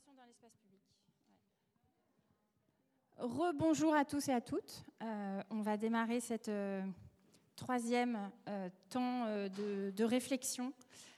l'éducation dans l'espace public. Ouais. Rebonjour à tous et à toutes. On va démarrer cette troisième temps de réflexion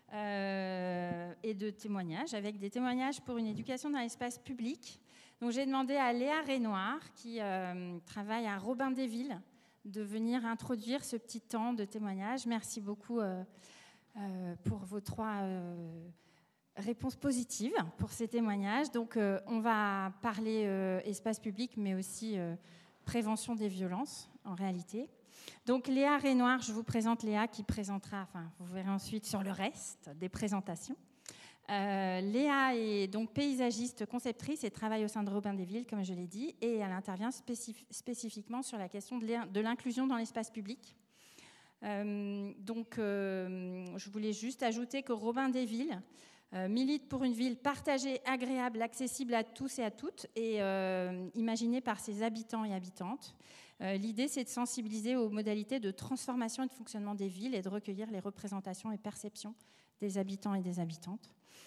et de témoignages, avec des témoignages pour une éducation dans l'espace public. Donc, j'ai demandé à Léa Renoir, qui travaille à Robin-des-Villes, de venir introduire ce petit temps de témoignage. Merci beaucoup pour vos trois réponses positives pour ces témoignages. Donc, on va parler espace public, mais aussi prévention des violences, en réalité. Donc, Léa Renoir, je vous présente Léa, qui présentera, vous verrez ensuite sur le reste des présentations. Léa est donc paysagiste conceptrice et travaille au sein de Robin-des-Villes, comme je l'ai dit, et elle intervient spécifiquement sur la question de l'inclusion dans l'espace public. Je voulais juste ajouter que Robin-des-Villes milite pour une ville partagée, agréable, accessible à tous et à toutes, et imaginée par ses habitants et habitantes. L'idée, c'est de sensibiliser aux modalités de transformation et de fonctionnement des villes et de recueillir les représentations et perceptions des habitants et des habitantes.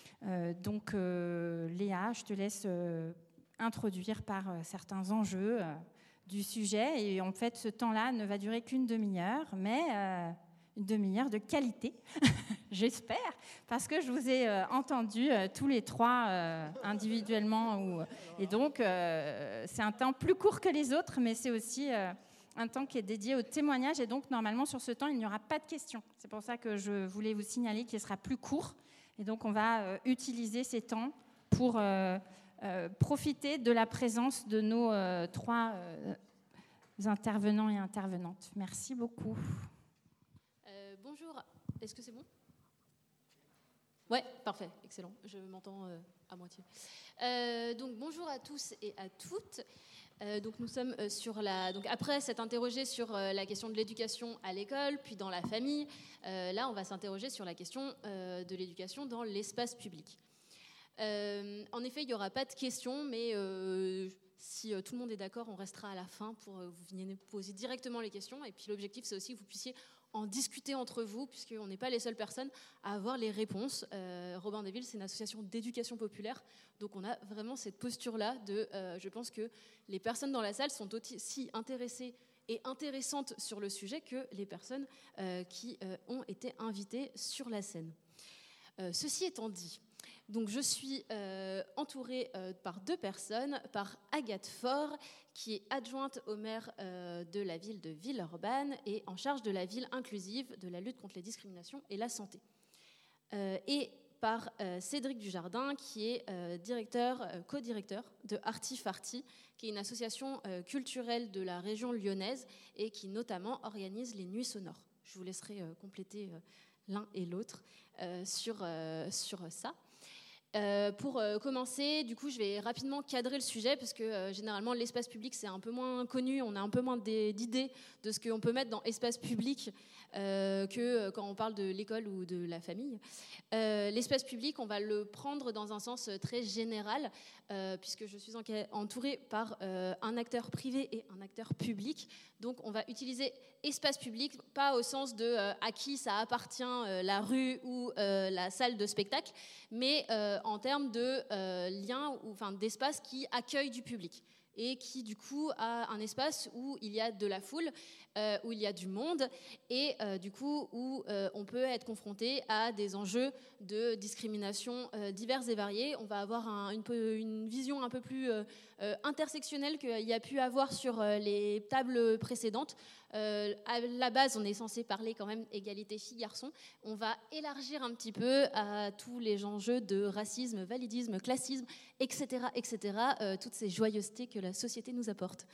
Léa, je te laisse introduire par certains enjeux du sujet. Et en fait, ce temps-là ne va durer qu'une demi-heure, mais une demi-heure de qualité, j'espère, parce que je vous ai entendus tous les trois individuellement. Et donc, c'est un temps plus court que les autres, mais c'est aussi un temps qui est dédié au témoignage. Et donc, normalement, sur ce temps, il n'y aura pas de questions. C'est pour ça que je voulais vous signaler qu'il sera plus court. Et donc, on va utiliser ces temps pour profiter de la présence de nos trois intervenants et intervenantes. Merci beaucoup. Bonjour, est-ce que c'est bon ? Ouais, parfait, excellent. Je m'entends à moitié. Donc, bonjour à tous et à toutes. Donc nous sommes donc après s'être interrogé sur la question de l'éducation à l'école, puis dans la famille, là on va s'interroger sur la question de l'éducation dans l'espace public. En effet, il n'y aura pas de questions, mais si tout le monde est d'accord, on restera à la fin pour vous venir poser directement les questions. Et puis l'objectif, c'est aussi que vous puissiez en discuter entre vous, puisqu'on n'est pas les seules personnes à avoir les réponses. Robin-des-Villes, c'est une association d'éducation populaire, donc on a vraiment cette posture-là de, je pense que les personnes dans la salle sont aussi intéressées et intéressantes sur le sujet que les personnes qui ont été invitées sur la scène. Ceci étant dit, donc je suis entourée par deux personnes, par Agathe Faure, qui est adjointe au maire de la ville de Villeurbanne et en charge de la ville inclusive, de la lutte contre les discriminations et la santé. Et par Cédric Dujardin, qui est co-directeur de Artifarti, qui est une association culturelle de la région lyonnaise et qui notamment organise les nuits sonores. Je vous laisserai compléter l'un et l'autre sur ça. Pour commencer, du coup, je vais rapidement cadrer le sujet parce que généralement, l'espace public, c'est un peu moins connu. On a un peu moins d'idées de ce qu'on peut mettre dans espace public que quand on parle de l'école ou de la famille. L'espace public, on va le prendre dans un sens très général puisque je suis entourée par un acteur privé et un acteur public. Donc, on va utiliser espace public, pas au sens de à qui ça appartient la rue ou la salle de spectacle, mais en termes de liens ou d'espace qui accueille du public et qui du coup a un espace où il y a de la foule, où il y a du monde et du coup où on peut être confronté à des enjeux de discrimination divers et variés. On va avoir une vision un peu plus intersectionnelle qu'il y a pu avoir sur les tables précédentes. À la base, on est censé parler quand même égalité filles-garçons. On va élargir un petit peu à tous les enjeux de racisme, validisme, classisme, etc., etc., toutes ces joyeusetés que la société nous apporte.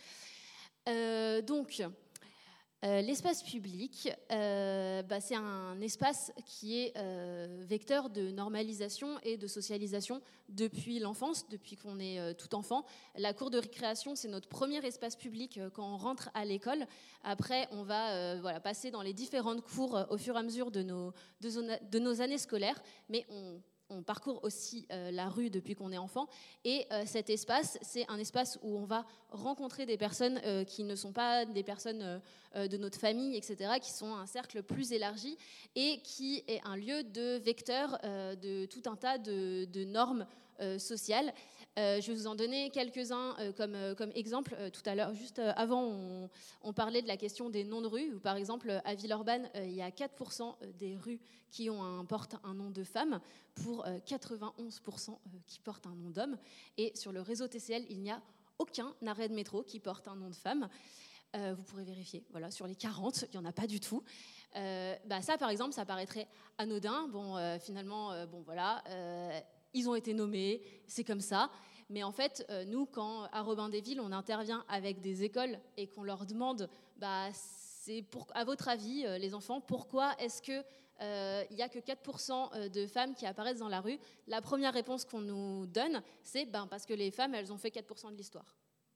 L'espace public, c'est un espace qui est vecteur de normalisation et de socialisation depuis l'enfance, depuis qu'on est tout enfant. La cour de récréation, c'est notre premier espace public quand on rentre à l'école. Après, on va passer dans les différentes cours au fur et à mesure de nos années scolaires, mais on parcourt aussi la rue depuis qu'on est enfant. Et cet espace, c'est un espace où on va rencontrer des personnes qui ne sont pas des personnes de notre famille, etc., qui sont un cercle plus élargi et qui est un lieu de vecteur de tout un tas de normes sociales. Je vais vous en donner quelques-uns comme exemple. Tout à l'heure, juste avant, on parlait de la question des noms de rues. Par exemple, à Villeurbanne, il y a 4% des rues qui portent un nom de femme pour 91% qui portent un nom d'homme. Et sur le réseau TCL, il n'y a aucun arrêt de métro qui porte un nom de femme. Vous pourrez vérifier. Voilà, sur les 40, il n'y en a pas du tout. Ça, par exemple, ça paraîtrait anodin. Finalement, voilà, ils ont été nommés, c'est comme ça. Mais en fait, nous, quand à Robin-des-Villes, on intervient avec des écoles et qu'on leur demande, à votre avis, les enfants, pourquoi est-ce que il n'y a que 4% de femmes qui apparaissent dans la rue? La première réponse qu'on nous donne, c'est parce que les femmes, elles ont fait 4% de l'histoire.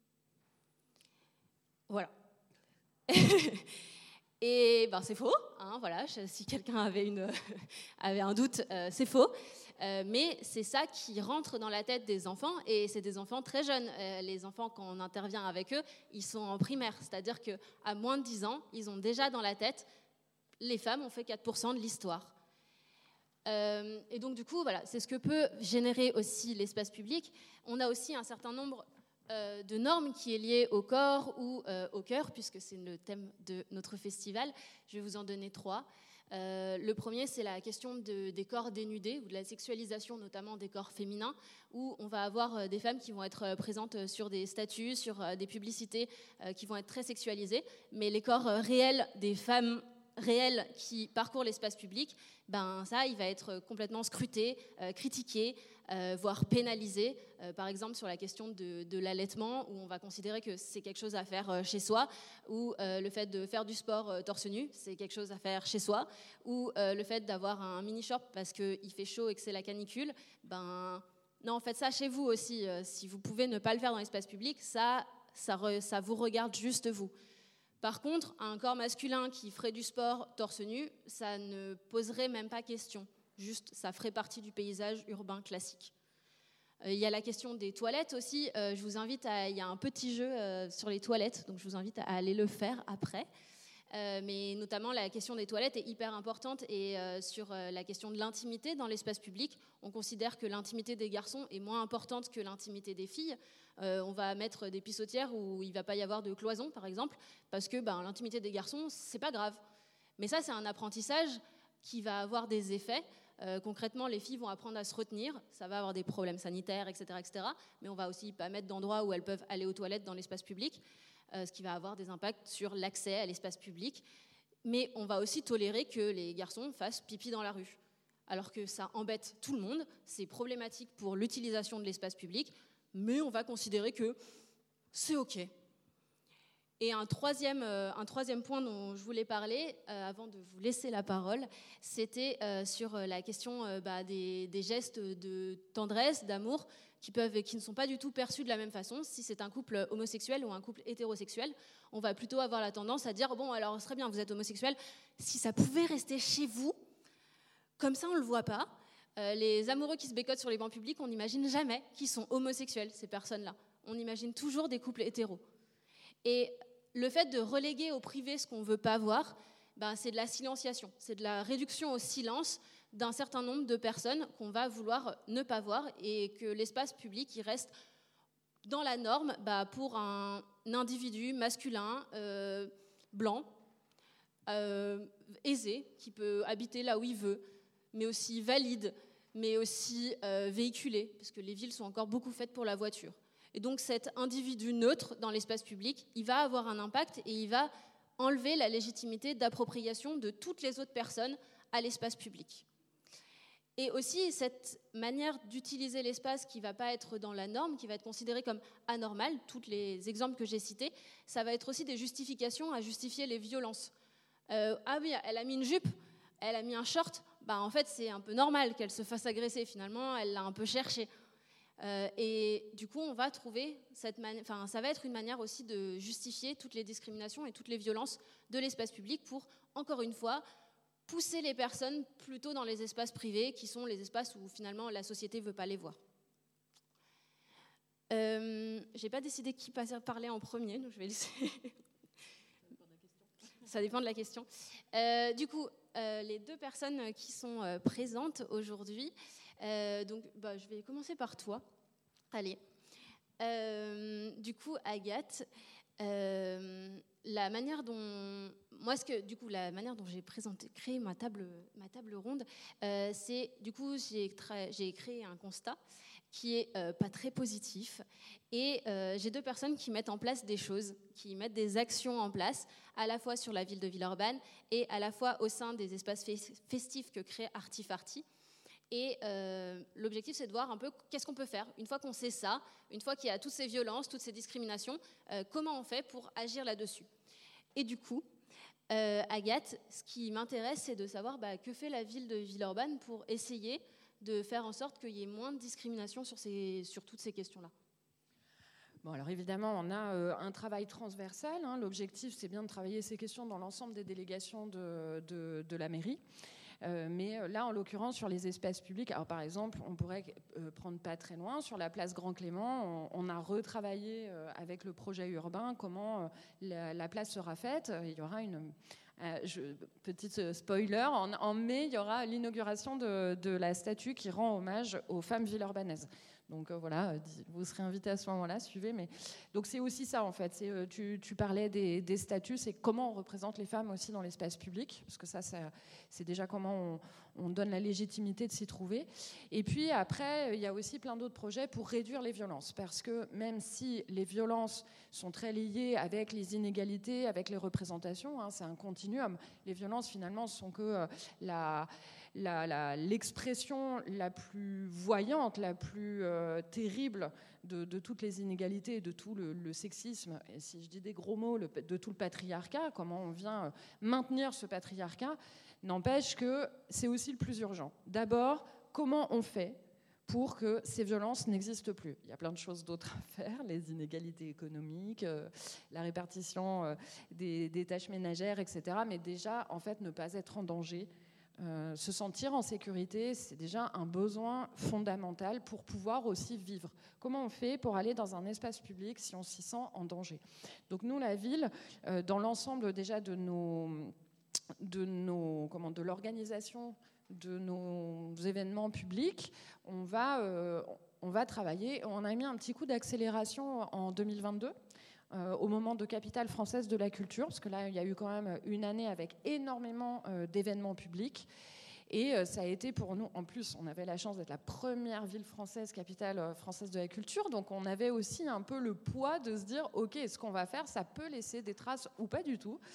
Voilà. Et c'est faux, hein, voilà, si quelqu'un avait un doute, c'est faux. Mais c'est ça qui rentre dans la tête des enfants, et c'est des enfants très jeunes. Les enfants, quand on intervient avec eux, ils sont en primaire, c'est-à-dire qu'à moins de 10 ans, ils ont déjà dans la tête les femmes ont fait 4% de l'histoire. Et donc du coup, voilà, c'est ce que peut générer aussi l'espace public. On a aussi un certain nombre de normes qui est lié au corps ou au cœur, puisque c'est le thème de notre festival. Je vais vous en donner 3. Le premier, c'est la question des corps dénudés ou de la sexualisation, notamment des corps féminins, où on va avoir des femmes qui vont être présentes sur des statuts, sur des publicités qui vont être très sexualisées, mais les corps réels des femmes réelles qui parcourent l'espace public, ça, il va être complètement scruté, critiqué, voire pénalisé. Par exemple, sur la question de l'allaitement, où on va considérer que c'est quelque chose à faire chez soi, ou le fait de faire du sport torse nu, c'est quelque chose à faire chez soi, ou le fait d'avoir un mini-short parce qu'il fait chaud et que c'est la canicule, non, faites ça chez vous aussi. Si vous pouvez ne pas le faire dans l'espace public, ça vous regarde juste vous. Par contre, un corps masculin qui ferait du sport torse nu, ça ne poserait même pas question. Juste, ça ferait partie du paysage urbain classique. Il y a la question des toilettes aussi. Je vous invite il y a un petit jeu sur les toilettes, donc je vous invite à aller le faire après. Mais notamment, la question des toilettes est hyper importante. Et sur la question de l'intimité dans l'espace public, on considère que l'intimité des garçons est moins importante que l'intimité des filles. On va mettre des pissotières où il ne va pas y avoir de cloison, par exemple, parce que l'intimité des garçons, c'est pas grave. Mais ça, c'est un apprentissage qui va avoir des effets. Concrètement, les filles vont apprendre à se retenir, ça va avoir des problèmes sanitaires, etc., etc. Mais on va aussi pas mettre d'endroits où elles peuvent aller aux toilettes dans l'espace public, ce qui va avoir des impacts sur l'accès à l'espace public. Mais on va aussi tolérer que les garçons fassent pipi dans la rue, alors que ça embête tout le monde, c'est problématique pour l'utilisation de l'espace public, mais on va considérer que c'est OK. Et un troisième point dont je voulais parler, avant de vous laisser la parole, c'était sur la question des gestes de tendresse, d'amour, qui ne sont pas du tout perçus de la même façon. Si c'est un couple homosexuel ou un couple hétérosexuel, on va plutôt avoir la tendance à dire « Bon, alors, ce serait bien, vous êtes homosexuel, si ça pouvait rester chez vous, comme ça, on ne le voit pas. » Les amoureux qui se bécotent sur les bancs publics, on n'imagine jamais qu'ils sont homosexuels, ces personnes-là. On imagine toujours des couples hétéros. Et le fait de reléguer au privé ce qu'on ne veut pas voir, c'est de la silenciation, c'est de la réduction au silence d'un certain nombre de personnes qu'on va vouloir ne pas voir, et que l'espace public il reste dans la norme pour un individu masculin, blanc, aisé, qui peut habiter là où il veut, mais aussi valide, mais aussi véhiculé, parce que les villes sont encore beaucoup faites pour la voiture. Et donc cet individu neutre dans l'espace public, il va avoir un impact et il va enlever la légitimité d'appropriation de toutes les autres personnes à l'espace public. Et aussi cette manière d'utiliser l'espace qui ne va pas être dans la norme, qui va être considérée comme anormale, tous les exemples que j'ai cités, ça va être aussi des justifications à justifier les violences. Ah oui, elle a mis une jupe, elle a mis un short, en fait c'est un peu normal qu'elle se fasse agresser, finalement elle l'a un peu cherché. Et du coup, on va trouver ça va être une manière aussi de justifier toutes les discriminations et toutes les violences de l'espace public pour, encore une fois, pousser les personnes plutôt dans les espaces privés, qui sont les espaces où finalement la société ne veut pas les voir. Je n'ai pas décidé qui parlait en premier, donc je vais laisser. Ça dépend de la question. Du coup, les deux personnes qui sont présentes aujourd'hui, je vais commencer par toi. Allez. Du coup, Agathe, la manière dont j'ai créé ma table ronde, c'est du coup j'ai créé un constat qui est pas très positif, et j'ai 2 personnes qui mettent en place des choses, qui mettent des actions en place, à la fois sur la ville de Villeurbanne et à la fois au sein des espaces festifs que crée Artifarty. Et l'objectif, c'est de voir un peu qu'est-ce qu'on peut faire. Une fois qu'on sait ça, une fois qu'il y a toutes ces violences, toutes ces discriminations, comment on fait pour agir là-dessus. Et du coup, Agathe, ce qui m'intéresse, c'est de savoir que fait la ville de Villeurbanne pour essayer de faire en sorte qu'il y ait moins de discrimination sur toutes ces questions-là. Bon, alors évidemment, on a un travail transversal. L'objectif, c'est bien de travailler ces questions dans l'ensemble des délégations de la mairie. Mais là, en l'occurrence, sur les espaces publics, alors par exemple, on pourrait prendre pas très loin, sur la place Grand Clément, on a retravaillé avec le projet urbain comment la place sera faite. Il y aura petite spoiler, en mai, il y aura l'inauguration de la statue qui rend hommage aux femmes villeurbanaises. Donc voilà, vous serez invités à ce moment-là, suivez. Mais donc c'est aussi ça en fait. Tu parlais des statuts, c'est comment on représente les femmes aussi dans l'espace public, parce que ça c'est déjà comment on donne la légitimité de s'y trouver. Et puis après, il y a aussi plein d'autres projets pour réduire les violences, parce que même si les violences sont très liées avec les inégalités, avec les représentations, c'est un continuum. Les violences finalement sont que l'expression la plus voyante, la plus terrible de toutes les inégalités et de tout le sexisme, et si je dis des gros mots, de tout le patriarcat, comment on vient maintenir ce patriarcat, n'empêche que c'est aussi le plus urgent. D'abord, comment on fait pour que ces violences n'existent plus? Il y a plein de choses d'autres à faire, les inégalités économiques, la répartition des tâches ménagères, etc. Mais déjà, en fait, ne pas être en danger, se sentir en sécurité, c'est déjà un besoin fondamental pour pouvoir aussi vivre. Comment on fait pour aller dans un espace public si on s'y sent en danger? Donc nous, la ville, dans l'ensemble déjà de l'organisation de nos événements publics, on va travailler. On a mis un petit coup d'accélération en 2022. Au moment de Capitale française de la culture, parce que là, il y a eu quand même une année avec énormément d'événements publics. Et ça a été pour nous, en plus, on avait la chance d'être la première ville française, capitale française de la culture, donc on avait aussi un peu le poids de se dire, ok, ce qu'on va faire, ça peut laisser des traces ou pas du tout.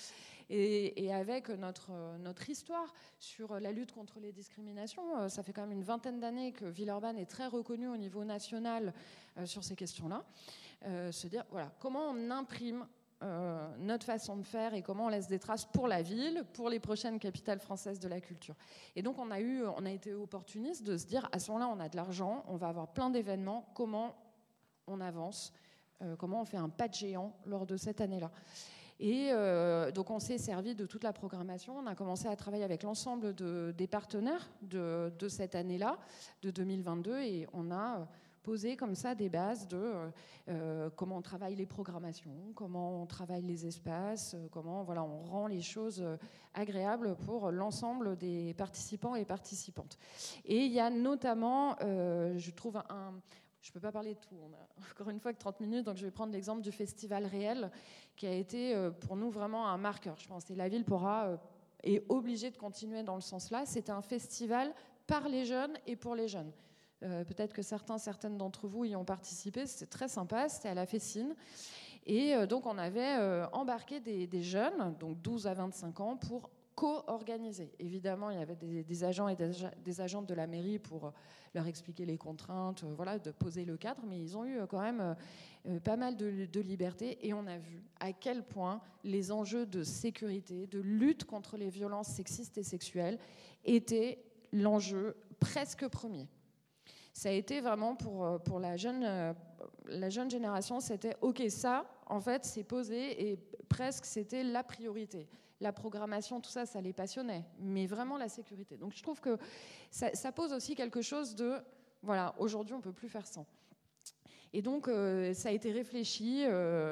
Et avec notre histoire sur la lutte contre les discriminations, ça fait quand même une vingtaine d'années que Villeurbanne est très reconnue au niveau national sur ces questions-là. Se dire, voilà, comment on imprime notre façon de faire et comment on laisse des traces pour la ville, pour les prochaines capitales françaises de la culture. Et donc on a été opportuniste de se dire, à ce moment-là, on a de l'argent, on va avoir plein d'événements, comment on avance, comment on fait un pas de géant lors de cette année-là. Et donc on s'est servi de toute la programmation. On a commencé à travailler avec l'ensemble des partenaires de cette année-là, de 2022, et on a poser comme ça des bases de comment on travaille les programmations, comment on travaille les espaces, comment on rend les choses agréables pour l'ensemble des participants et participantes. Et il y a notamment, je trouve je ne peux pas parler de tout, on a encore une fois que 30 minutes, donc je vais prendre l'exemple du Festival Réel, qui a été pour nous vraiment un marqueur. Je pense que la ville est obligée de continuer dans le sens-là. C'était un festival par les jeunes et pour les jeunes. Peut-être que certaines d'entre vous y ont participé, c'était très sympa, c'était à la Fessine. Et donc on avait embarqué des jeunes, donc 12 à 25 ans, pour co-organiser. Évidemment, il y avait des agents et des agentes de la mairie pour leur expliquer les contraintes, de poser le cadre, mais ils ont eu quand même pas mal de liberté, et on a vu à quel point les enjeux de sécurité, de lutte contre les violences sexistes et sexuelles étaient l'enjeu presque premier. Ça a été vraiment pour la jeune génération, c'était ok, ça en fait c'est posé, et presque c'était la priorité. La programmation, tout ça, ça les passionnait, mais vraiment la sécurité. Donc je trouve que ça pose aussi quelque chose de, voilà, aujourd'hui on peut plus faire sans. Et donc ça a été réfléchi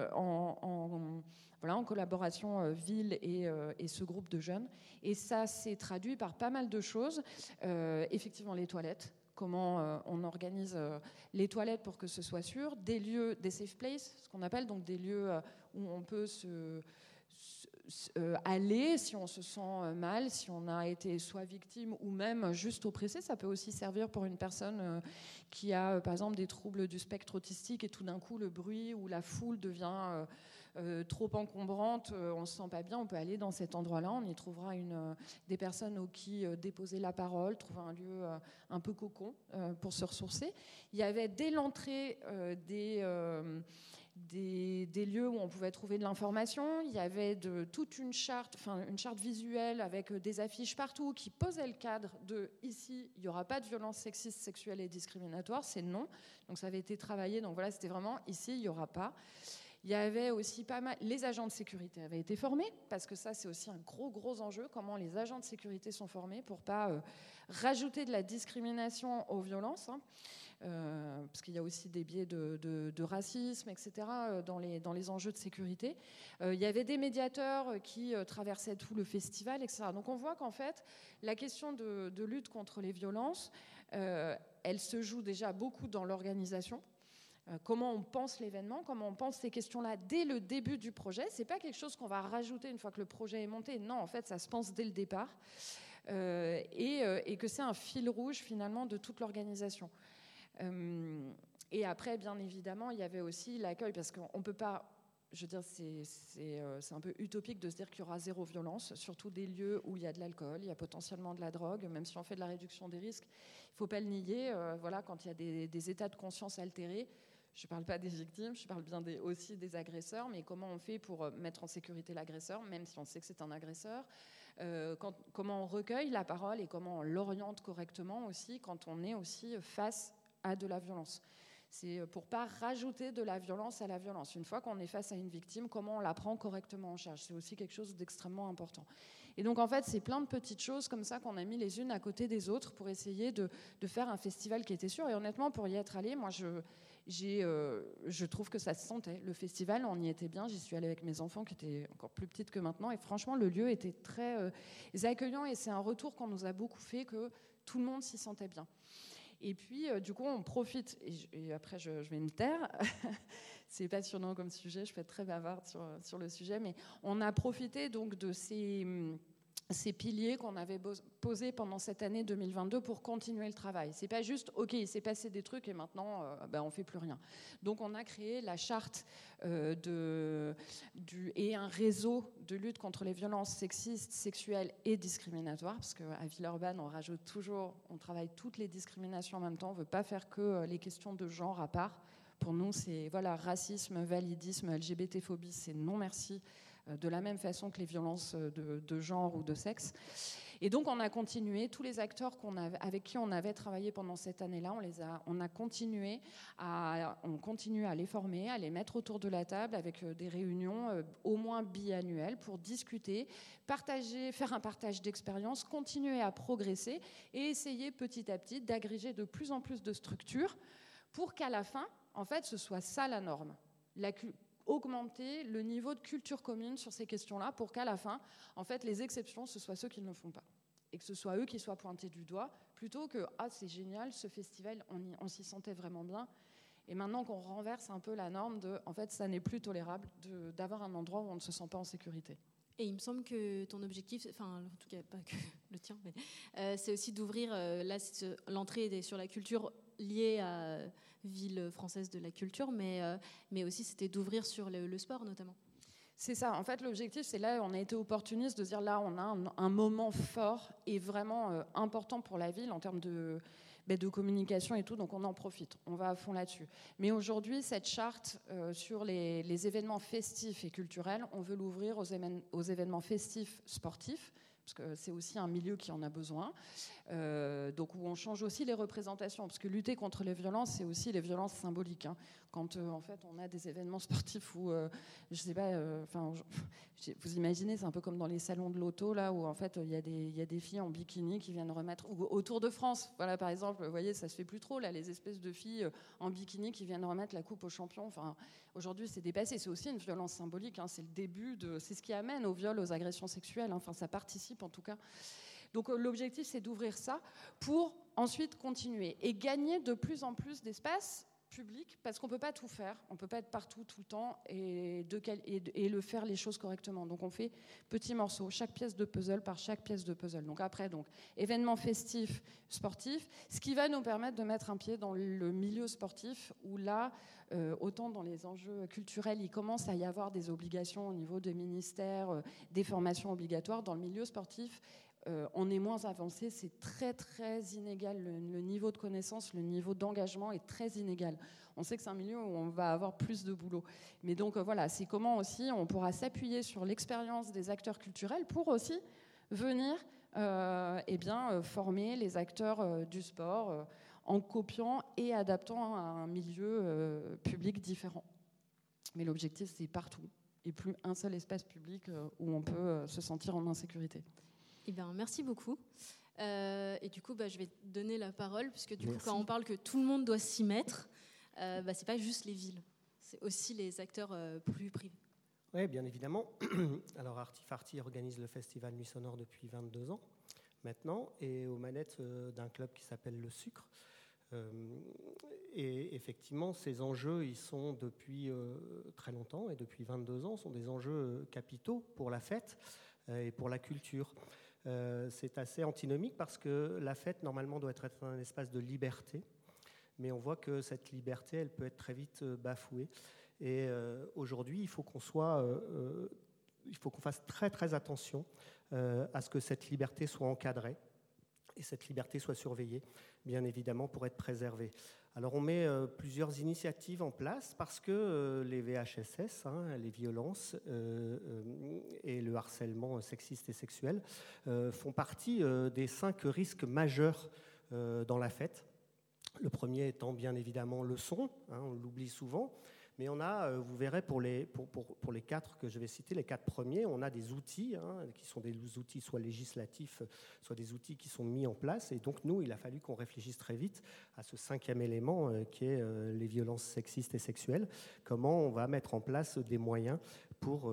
en collaboration ville et ce groupe de jeunes, et ça s'est traduit par pas mal de choses. Effectivement, les toilettes. comment on organise les toilettes pour que ce soit sûr, des lieux, des safe places, ce qu'on appelle donc des lieux où on peut aller si on se sent mal, si on a été soit victime ou même juste oppressé. Ça peut aussi servir pour une personne qui a par exemple des troubles du spectre autistique et tout d'un coup le bruit ou la foule devient trop encombrante, on ne se sent pas bien, on peut aller dans cet endroit-là, on y trouvera des personnes aux qui déposer la parole, trouver un lieu un peu cocon pour se ressourcer. Il y avait dès l'entrée des lieux où on pouvait trouver de l'information. Il y avait toute une charte visuelle avec des affiches partout qui posaient le cadre de ici, il n'y aura pas de violence sexiste, sexuelle et discriminatoire, c'est non. Donc ça avait été travaillé, donc voilà, c'était vraiment ici, il n'y aura pas. Il y avait aussi pas mal. Les agents de sécurité avaient été formés, parce que ça, c'est aussi un gros enjeu, comment les agents de sécurité sont formés pour ne pas rajouter de la discrimination aux violences. Parce qu'il y a aussi des biais de racisme, etc., dans les enjeux de sécurité. Il y avait des médiateurs qui traversaient tout le festival, etc. Donc on voit qu'en fait, la question de lutte contre les violences, elle se joue déjà beaucoup dans l'organisation. Comment on pense l'événement, comment on pense ces questions-là dès le début du projet. C'est pas quelque chose qu'on va rajouter une fois que le projet est monté. Non, en fait, ça se pense dès le départ. Et que c'est un fil rouge, finalement, de toute l'organisation. Et après, bien évidemment, il y avait aussi l'accueil, parce qu'on peut pas... Je veux dire, c'est un peu utopique de se dire qu'il y aura zéro violence, surtout des lieux où il y a de l'alcool, il y a potentiellement de la drogue, même si on fait de la réduction des risques, il ne faut pas le nier. Voilà, quand il y a des états de conscience altérés, je ne parle pas des victimes, je parle bien aussi des agresseurs, mais comment on fait pour mettre en sécurité l'agresseur, même si on sait que c'est un agresseur, comment on recueille la parole et comment on l'oriente correctement aussi quand on est aussi face à de la violence. C'est pour ne pas rajouter de la violence à la violence. Une fois qu'on est face à une victime, comment on la prend correctement en charge. C'est aussi quelque chose d'extrêmement important. Et donc, en fait, c'est plein de petites choses comme ça qu'on a mis les unes à côté des autres pour essayer de faire un festival qui était sûr. Et honnêtement, pour y être allé, moi, je trouve que ça se sentait. Le festival, on y était bien. J'y suis allée avec mes enfants qui étaient encore plus petites que maintenant. Et franchement, le lieu était très accueillant. Et c'est un retour qu'on nous a beaucoup fait, que tout le monde s'y sentait bien. Et puis, du coup, on profite, et après je vais me taire, c'est passionnant comme sujet, je peux être très bavarde sur le sujet, mais on a profité donc de ces piliers qu'on avait posés pendant cette année 2022 pour continuer le travail. C'est pas juste, ok, il s'est passé des trucs et maintenant, on fait plus rien. Donc, on a créé la charte et un réseau de lutte contre les violences sexistes, sexuelles et discriminatoires, parce qu'à Villeurbanne, on rajoute toujours, on travaille toutes les discriminations en même temps, on ne veut pas faire que les questions de genre à part. Pour nous, c'est racisme, validisme, LGBT-phobie, c'est non merci, de la même façon que les violences de genre ou de sexe. Et donc, on a continué, tous les acteurs avec qui on avait travaillé pendant cette année-là, on continue à les former, à les mettre autour de la table avec des réunions au moins biannuelles pour discuter, faire un partage d'expériences, continuer à progresser et essayer petit à petit d'agréger de plus en plus de structures pour qu'à la fin, en fait, ce soit ça la norme. Augmenter le niveau de culture commune sur ces questions-là pour qu'à la fin, en fait, les exceptions, ce soient ceux qui ne le font pas. Et que ce soit eux qui soient pointés du doigt, plutôt que « Ah, c'est génial, ce festival, on s'y sentait vraiment bien ». Et maintenant qu'on renverse un peu la norme de « En fait, ça n'est plus tolérable d'avoir un endroit où on ne se sent pas en sécurité ». Et il me semble que ton objectif, enfin en tout cas pas que le tien, mais c'est aussi d'ouvrir l'entrée sur la culture liée à Ville française de la culture, mais aussi c'était d'ouvrir sur le sport notamment. C'est ça. En fait, l'objectif, c'est là, on a été opportuniste de dire là, on a un moment fort et vraiment important pour la ville en termes de communication et tout, donc on en profite, on va à fond là-dessus. Mais aujourd'hui, cette charte sur les événements festifs et culturels, on veut l'ouvrir aux événements festifs sportifs, parce que c'est aussi un milieu qui en a besoin, donc où on change aussi les représentations, parce que lutter contre les violences, c'est aussi les violences symboliques. Hein. Quand en fait on a des événements sportifs où, je sais pas, vous imaginez, c'est un peu comme dans les salons de l'auto, là où en fait il y a des filles en bikini qui viennent remettre, ou au Tour de France, voilà par exemple, vous voyez, ça se fait plus trop là, les espèces de filles en bikini qui viennent remettre la coupe aux champions. Enfin, aujourd'hui c'est dépassé, c'est aussi une violence symbolique, hein, c'est le début c'est ce qui amène au viol, aux agressions sexuelles, hein, enfin ça participe en tout cas. Donc l'objectif, c'est d'ouvrir ça pour ensuite continuer et gagner de plus en plus d'espace public, parce qu'on ne peut pas tout faire, on ne peut pas être partout tout le temps et le faire les choses correctement. Donc on fait petits morceaux, chaque pièce de puzzle par chaque pièce de puzzle. Donc après, événements festifs, sportifs, ce qui va nous permettre de mettre un pied dans le milieu sportif, où là, autant dans les enjeux culturels, il commence à y avoir des obligations au niveau des ministères, des formations obligatoires. Dans le milieu sportif, on est moins avancé, c'est très très inégal, le niveau de connaissance, le niveau d'engagement est très inégal. On sait que c'est un milieu où on va avoir plus de boulot. Mais donc voilà, c'est comment aussi on pourra s'appuyer sur l'expérience des acteurs culturels pour aussi venir former les acteurs du sport en copiant et adaptant à un milieu public différent. Mais l'objectif, c'est partout, et plus un seul espace public où on peut se sentir en insécurité. Eh bien, merci beaucoup. Et du coup, je vais te donner la parole, puisque du coup, quand on parle que tout le monde doit s'y mettre, c'est pas juste les villes, c'est aussi les acteurs plus privés. Oui, bien évidemment. Alors, Artifarty organise le festival Nuit Sonore depuis 22 ans maintenant, et aux manettes d'un club qui s'appelle Le Sucre. Et effectivement, ces enjeux, ils sont depuis très longtemps, et depuis 22 ans, sont des enjeux capitaux pour la fête et pour la culture. C'est assez antinomique parce que la fête, normalement, doit être un espace de liberté, mais on voit que cette liberté, elle peut être très vite bafouée. Et aujourd'hui, il faut qu'on fasse très, très attention à ce que cette liberté soit encadrée et cette liberté soit surveillée, bien évidemment, pour être préservée. Alors, on met plusieurs initiatives en place parce que les VHSS, les violences et le harcèlement sexiste et sexuel font partie des 5 risques majeurs dans la fête. Le premier étant bien évidemment le son, on l'oublie souvent. Mais on a, vous verrez, pour les 4 que je vais citer, les 4 premiers, on a des outils qui sont des outils soit législatifs, soit des outils qui sont mis en place. Et donc, nous, il a fallu qu'on réfléchisse très vite à ce 5e élément qui est les violences sexistes et sexuelles. Comment on va mettre en place des moyens pour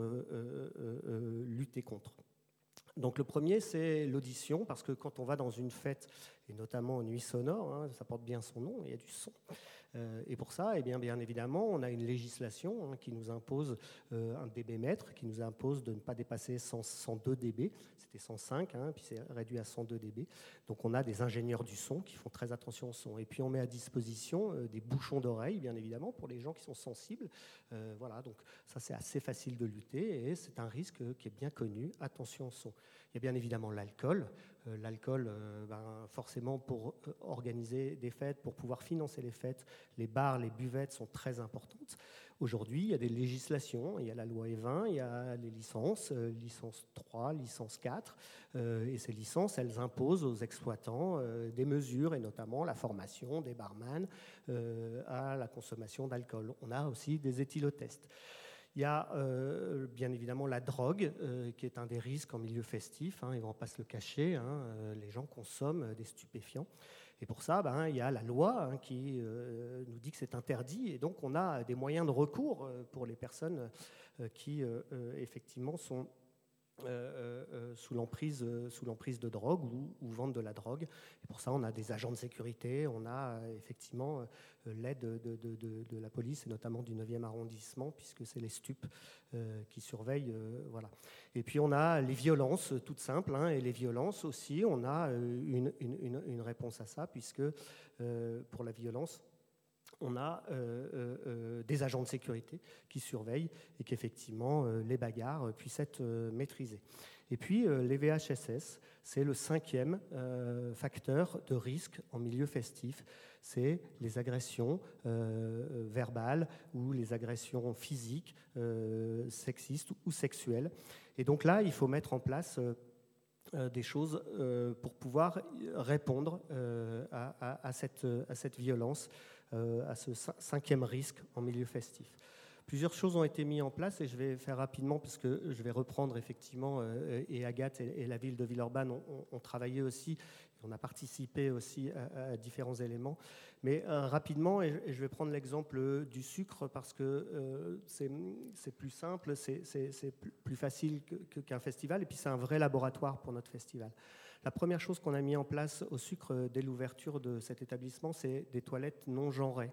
lutter contre. Donc le premier, c'est l'audition, parce que quand on va dans une fête, et notamment Nuit Sonore, ça porte bien son nom, il y a du son. Et pour ça, bien évidemment, on a une législation qui nous impose un dB-mètre, qui nous impose de ne pas dépasser 102 dB. C'était 105, puis c'est réduit à 102 dB. Donc on a des ingénieurs du son qui font très attention au son. Et puis on met à disposition des bouchons d'oreille, bien évidemment, pour les gens qui sont sensibles. Voilà, donc ça c'est assez facile de lutter et c'est un risque qui est bien connu. Attention au son. Il y a bien évidemment l'alcool. L'alcool, forcément, pour organiser des fêtes, pour pouvoir financer les fêtes, les bars, les buvettes sont très importantes. Aujourd'hui, il y a des législations, il y a la loi E20, il y a les licences, licence 3, licence 4, et ces licences, elles imposent aux exploitants des mesures, et notamment la formation des barman à la consommation d'alcool. On a aussi des éthylotests. Il y a bien évidemment la drogue, qui est un des risques en milieu festif, ils ne vont pas se le cacher, les gens consomment des stupéfiants. Et pour ça, il y a la loi qui nous dit que c'est interdit, et donc on a des moyens de recours pour les personnes qui effectivement sont sous l'emprise de drogue ou vendent de la drogue. Et pour ça, on a des agents de sécurité, on a effectivement l'aide de la police, et notamment du 9e arrondissement, puisque c'est les stupes qui surveillent. Voilà. Et puis on a les violences toutes simples, et les violences aussi, on a une réponse à ça, puisque pour la violence, on a des agents de sécurité qui surveillent et qu'effectivement les bagarres puissent être maîtrisées. Et puis les VHSS, c'est le 5e facteur de risque en milieu festif. C'est les agressions verbales ou les agressions physiques, sexistes ou sexuelles. Et donc là, il faut mettre en place des choses pour pouvoir répondre à cette violence, à ce 5e risque en milieu festif. Plusieurs choses ont été mises en place et je vais faire rapidement parce que je vais reprendre effectivement, et Agathe et la ville de Villeurbanne ont travaillé aussi, on a participé aussi à différents éléments. Mais rapidement, et je vais prendre l'exemple du sucre parce que c'est plus simple, c'est plus facile qu'un festival et puis c'est un vrai laboratoire pour notre festival. La première chose qu'on a mis en place au sucre dès l'ouverture de cet établissement, c'est des toilettes non genrées.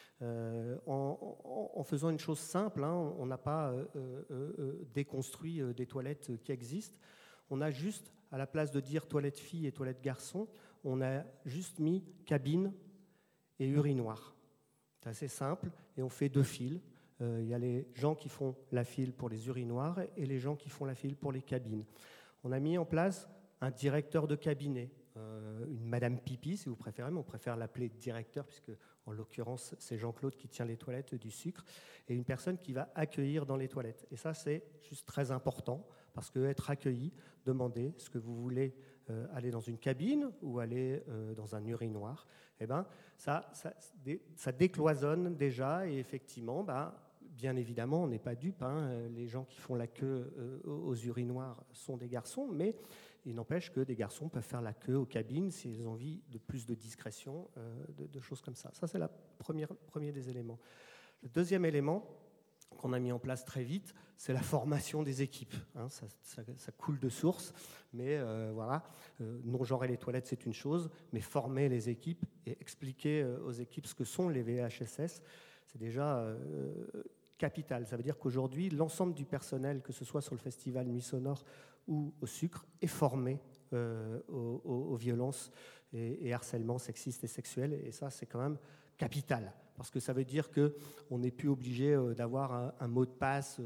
En faisant une chose simple, on n'a pas déconstruit des toilettes qui existent. On a juste, à la place de dire toilette fille et toilette garçon, on a juste mis cabine et urinoir. C'est assez simple et on fait 2 files. Il y a les gens qui font la file pour les urinoirs et les gens qui font la file pour les cabines. On a mis en place un directeur de cabinet, une Madame Pipi si vous préférez, mais on préfère l'appeler directeur puisque en l'occurrence c'est Jean-Claude qui tient les toilettes du sucre, et une personne qui va accueillir dans les toilettes. Et ça c'est juste très important parce que être accueilli, demander ce que vous voulez aller dans une cabine ou aller dans un urinoir, eh ben, ça décloisonne déjà et effectivement, bien évidemment, on n'est pas dupes. Les gens qui font la queue aux urinoirs sont des garçons, mais il n'empêche que des garçons peuvent faire la queue aux cabines s'ils ont envie de plus de discrétion, de choses comme ça. Ça, c'est le premier des éléments. Le deuxième élément qu'on a mis en place très vite, c'est la formation des équipes. Ça coule de source, mais voilà, non genrer les toilettes, c'est une chose, mais former les équipes et expliquer aux équipes ce que sont les VHSS, c'est déjà capital. Ça veut dire qu'aujourd'hui, l'ensemble du personnel, que ce soit sur le festival Nuit Sonore ou au sucre, est formé aux violences et harcèlements sexistes et sexuels. Et ça, c'est quand même capital. Parce que ça veut dire qu'on n'est plus obligé d'avoir un mot de passe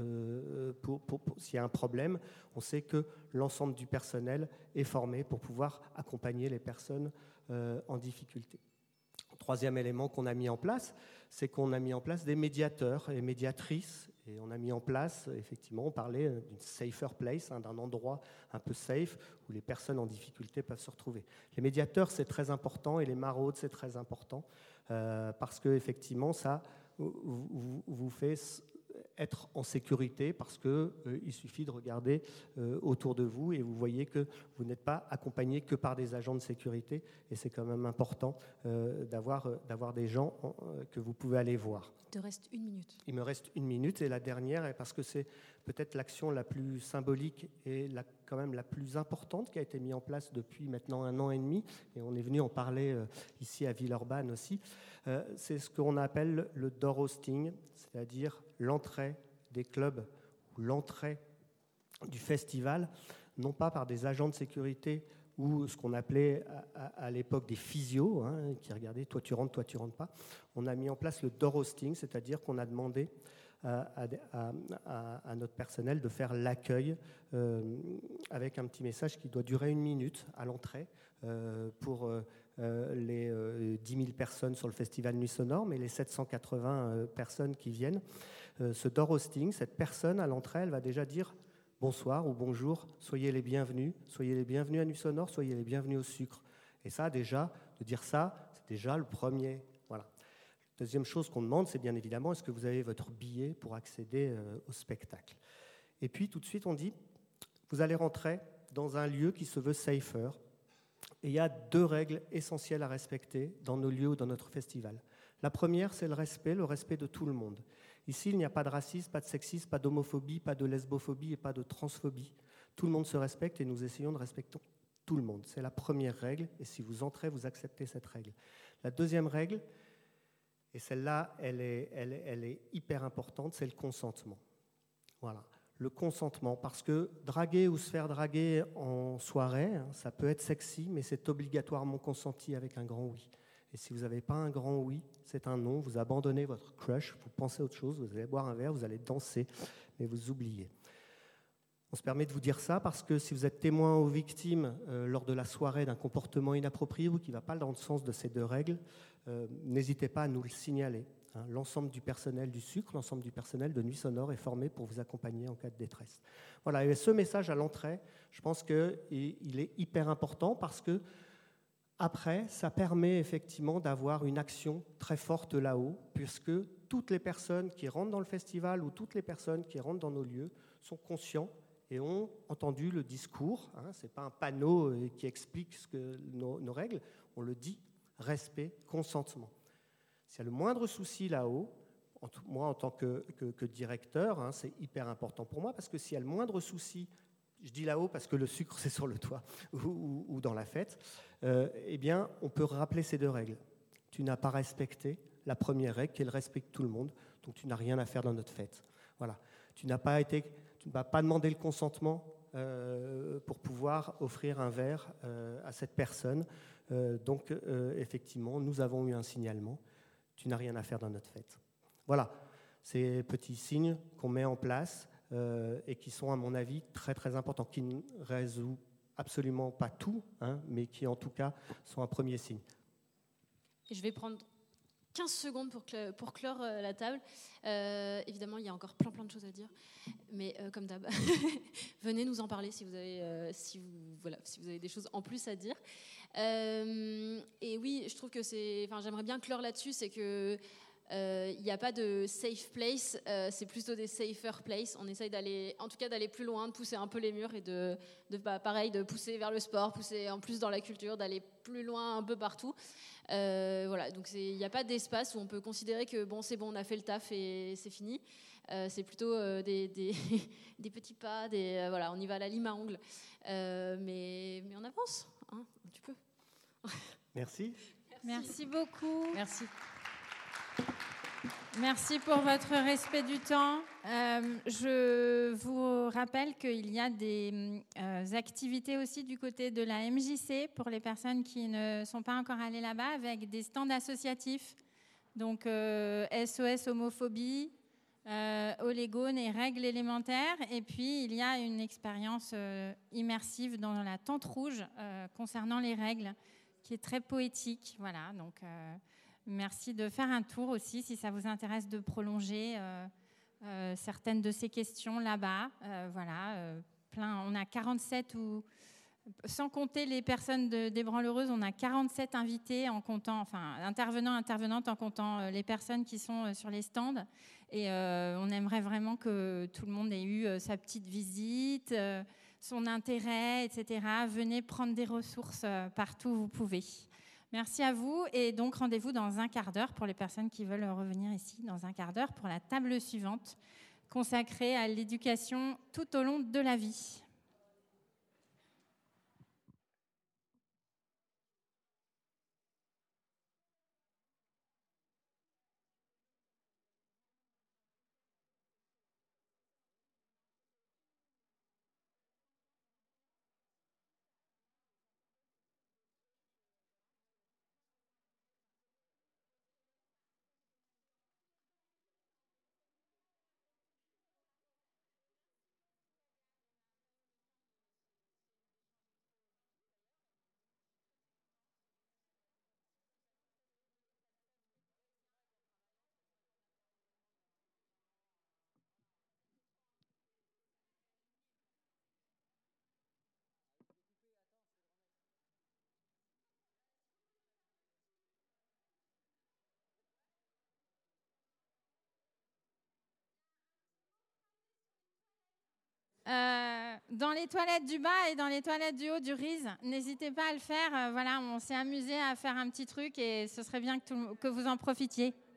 s'il y a un problème. On sait que l'ensemble du personnel est formé pour pouvoir accompagner les personnes en difficulté. Troisième élément qu'on a mis en place, c'est qu'on a mis en place des médiateurs et médiatrices. Et on a mis en place, effectivement, on parlait d'une safer place, d'un endroit un peu safe où les personnes en difficulté peuvent se retrouver. Les médiateurs, c'est très important, et les maraudes, c'est très important, parce qu'effectivement, ça vous fait être en sécurité, parce qu'il suffit de regarder autour de vous et vous voyez que vous n'êtes pas accompagné que par des agents de sécurité, et c'est quand même important d'avoir des gens que vous pouvez aller voir. Il te reste 1 minute. Il me reste 1 minute, et la dernière est parce que c'est peut-être l'action la plus symbolique et quand même la plus importante qui a été mise en place depuis maintenant 1 an et demi, et on est venu en parler ici à Villeurbanne aussi. C'est ce qu'on appelle le door hosting, c'est-à-dire l'entrée des clubs ou l'entrée du festival, non pas par des agents de sécurité ou ce qu'on appelait à l'époque des physios, qui regardaient toi tu rentres pas. On a mis en place le door hosting, c'est-à-dire qu'on a demandé à notre personnel de faire l'accueil avec un petit message qui doit durer 1 minute à l'entrée pour les 10 000 personnes sur le festival Nuit Sonore, mais les 780 personnes qui viennent. Ce door hosting, cette personne à l'entrée, elle va déjà dire bonsoir ou bonjour, soyez les bienvenus à Nuit Sonore, soyez les bienvenus au sucre. Et ça, déjà, de dire ça, c'est déjà le premier. Voilà. Deuxième chose qu'on demande, c'est bien évidemment, est-ce que vous avez votre billet pour accéder au spectacle? Et puis, tout de suite, on dit, vous allez rentrer dans un lieu qui se veut safer. Et il y a 2 règles essentielles à respecter dans nos lieux ou dans notre festival. La première, c'est le respect de tout le monde. Ici, il n'y a pas de racisme, pas de sexisme, pas d'homophobie, pas de lesbophobie et pas de transphobie. Tout le monde se respecte et nous essayons de respecter tout le monde. C'est la première règle, et si vous entrez, vous acceptez cette règle. La deuxième règle, et celle-là, elle est hyper importante, c'est le consentement. Voilà. Le consentement, parce que draguer ou se faire draguer en soirée, ça peut être sexy, mais c'est obligatoirement consenti avec un grand oui. Et si vous n'avez pas un grand oui, c'est un non, vous abandonnez votre crush, vous pensez à autre chose, vous allez boire un verre, vous allez danser, mais vous oubliez. On se permet de vous dire ça parce que si vous êtes témoin ou victime lors de la soirée d'un comportement inapproprié ou qui ne va pas dans le sens de ces 2 règles, n'hésitez pas à nous le signaler. L'ensemble du personnel du sucre, l'ensemble du personnel de Nuit Sonore est formé pour vous accompagner en cas de détresse. Voilà, et ce message à l'entrée, je pense qu'il est hyper important parce que après, ça permet effectivement d'avoir une action très forte là-haut, puisque toutes les personnes qui rentrent dans le festival ou toutes les personnes qui rentrent dans nos lieux sont conscients et ont entendu le discours. Ce n'est pas un panneau qui explique nos règles, on le dit, respect, consentement. S'il y a le moindre souci là-haut, moi en tant que directeur, c'est hyper important pour moi, parce que s'il y a le moindre souci, je dis là-haut parce que le sucre c'est sur le toit ou dans la fête, eh bien on peut rappeler ces 2 règles. Tu n'as pas respecté la première règle qui est le respect de tout le monde, donc tu n'as rien à faire dans notre fête. Voilà. Tu ne vas pas demander le consentement pour pouvoir offrir un verre à cette personne. Donc effectivement, nous avons eu un signalement. Tu n'as rien à faire dans notre fête. Voilà, ces petits signes qu'on met en place et qui sont, à mon avis, très très importants, qui ne résolvent absolument pas tout, mais qui en tout cas sont un premier signe. Et je vais prendre 15 secondes pour clore la table. Évidemment, il y a encore plein de choses à dire, mais comme d'hab, venez nous en parler si vous avez des choses en plus à dire. Et oui, je trouve que j'aimerais bien clore là-dessus, c'est que il n'y a pas de safe place, c'est plutôt des safer places. On essaye d'aller plus loin, de pousser un peu les murs et de pousser vers le sport, pousser en plus dans la culture, d'aller plus loin un peu partout. Voilà, donc il n'y a pas d'espace où on peut considérer que c'est bon, on a fait le taf et c'est fini. C'est plutôt des petits pas, voilà, on y va à la lime à ongles, mais on avance, un petit peu. Merci. Merci beaucoup. Merci. Merci pour votre respect du temps. Je vous rappelle qu'il y a des activités aussi du côté de la MJC pour les personnes qui ne sont pas encore allées là-bas, avec des stands associatifs. Donc SOS homophobie, Olégone et règles élémentaires. Et puis il y a une expérience immersive dans la tente rouge concernant les règles, qui est très poétique. Voilà, donc merci de faire un tour aussi si ça vous intéresse de prolonger certaines de ces questions là-bas. Voilà, on a 47 sans compter les personnes des branleuses, on a 47 invités en comptant, intervenantes en comptant les personnes qui sont sur les stands. Et on aimerait vraiment que tout le monde ait eu sa petite visite, son intérêt, etc. Venez prendre des ressources partout où vous pouvez. Merci à vous, et donc rendez-vous dans un quart d'heure pour les personnes qui veulent revenir ici, dans un quart d'heure pour la table suivante consacrée à l'éducation tout au long de la vie. Dans les toilettes du bas et dans les toilettes du haut du RIS, n'hésitez pas à le faire. Voilà, on s'est amusé à faire un petit truc et ce serait bien que vous en profitiez.